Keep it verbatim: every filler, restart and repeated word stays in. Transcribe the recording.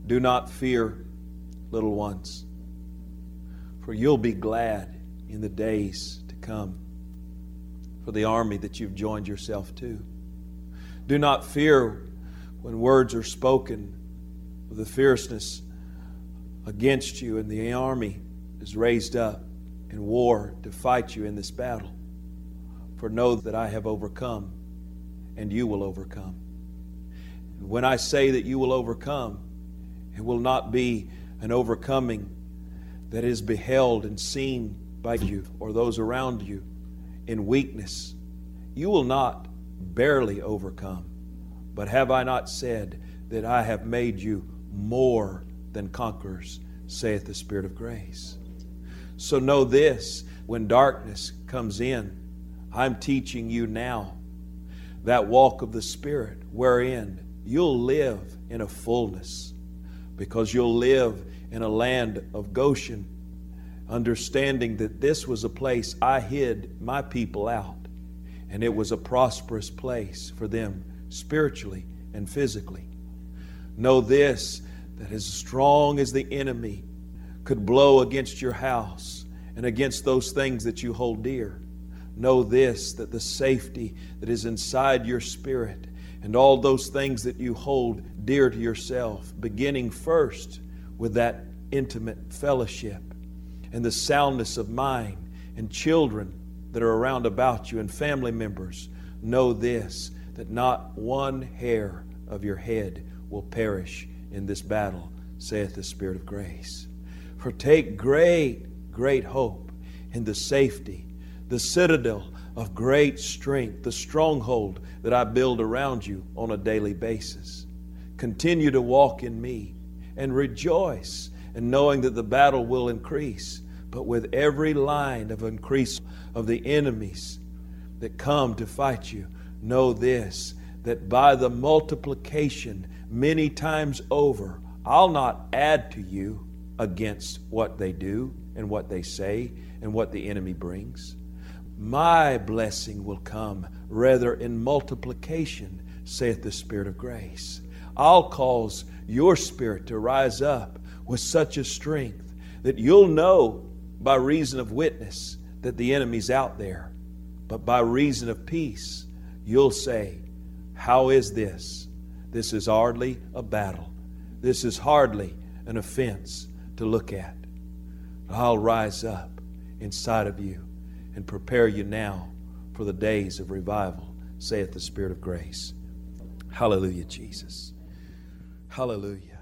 Do not fear, little ones, for you'll be glad in the days to come for the army that you've joined yourself to. Do not fear when words are spoken with the fierceness against you and the army is raised up in war to fight you in this battle. For know that I have overcome, and you will overcome. And when I say that you will overcome, it will not be an overcoming that is beheld and seen by you or those around you in weakness. You will not barely overcome. But have I not said that I have made you more than conquerors, saith the Spirit of grace? So know this, when darkness comes in, I'm teaching you now that walk of the Spirit wherein you'll live in a fullness, because you'll live in a land of Goshen, understanding that this was a place I hid my people out, and it was a prosperous place for them spiritually and physically. Know this, that as strong as the enemy could blow against your house and against those things that you hold dear, know this, that the safety that is inside your spirit and all those things that you hold dear to yourself, beginning first with that intimate fellowship and the soundness of mind and children that are around about you and family members, know this, that not one hair of your head will perish in this battle, saith the Spirit of grace. For take great, great hope in the safety, the citadel of great strength, the stronghold that I build around you on a daily basis. Continue to walk in me and rejoice in knowing that the battle will increase, but with every line of increase of the enemies that come to fight you, know this, that by the multiplication many times over, I'll not add to you against what they do and what they say and what the enemy brings. My blessing will come rather in multiplication, saith the Spirit of grace. I'll cause your spirit to rise up with such a strength that you'll know by reason of witness that the enemy's out there. But by reason of peace, you'll say, how is this? This is hardly a battle. This is hardly an offense to look at. I'll rise up inside of you and prepare you now for the days of revival, saith the Spirit of grace. Hallelujah, Jesus. Hallelujah.